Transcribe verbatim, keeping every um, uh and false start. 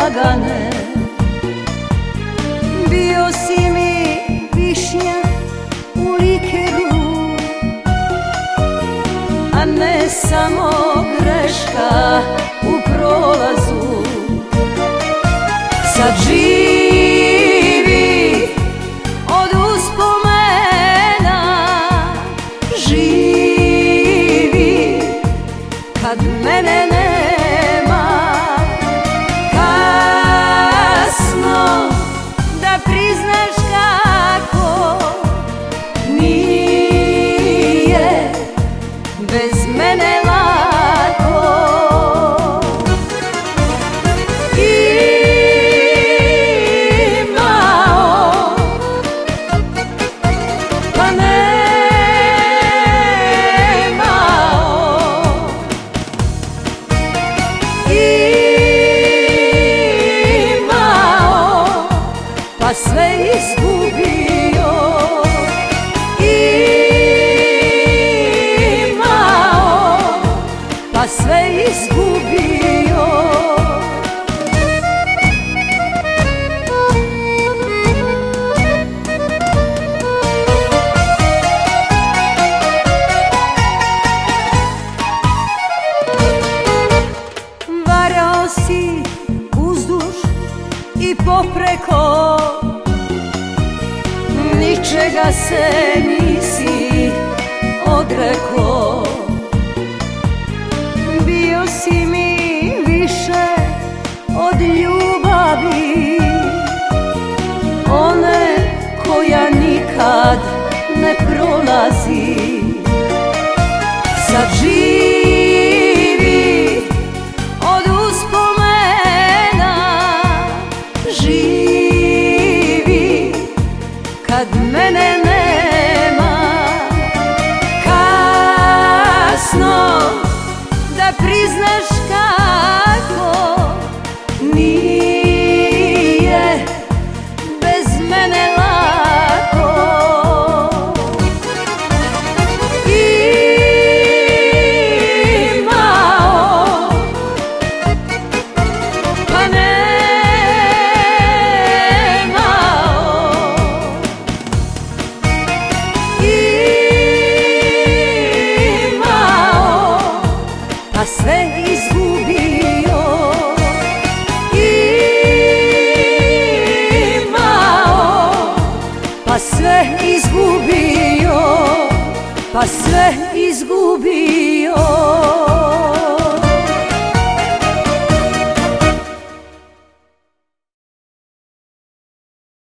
lagane. Bio si mi višnja u likeru, a ne samo greška u prolazu. Sad živi od uspomena, živi kad mene nema. Kasno da priznaš kako nije bez mene lako. Imao, pa nemao, imao, pa sve izgubio. Imao, pa sve izgubio. Varao si uzduž i popreko, ničega se nisi odrekao. Bio si mi više od ljubavi, one koja nikad ne prolazi. Sad živi od uspomena, živi kad mene nema. Kasno da priznaš kako nije bez mene lako. Imao, pa nemao, imao, pa sve izgubio. Imao, pa sve izgubio, pa sve izgubio.